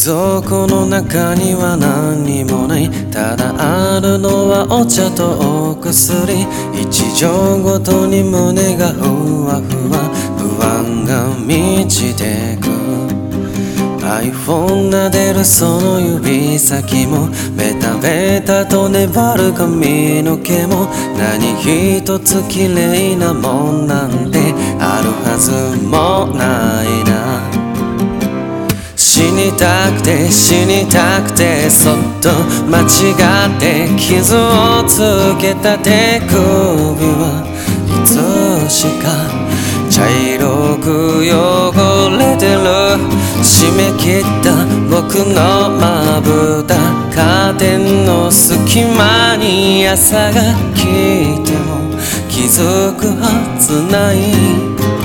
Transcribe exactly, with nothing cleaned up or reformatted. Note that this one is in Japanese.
蔵庫の中には何にもない。ただあるのはお茶とお薬。一錠ごとに胸がふわふわ、不安が満ちてく。 iPhone 撫でるその指先もベタベタと粘る髪の毛も何一つ綺麗なもんなんてあるはずもないな。死にたくて死にたくてそっと間違って傷をつけた手首はいつしか茶色く汚れてる。締め切った僕のまぶたカーテンの隙間に朝が来ても気づくはずない。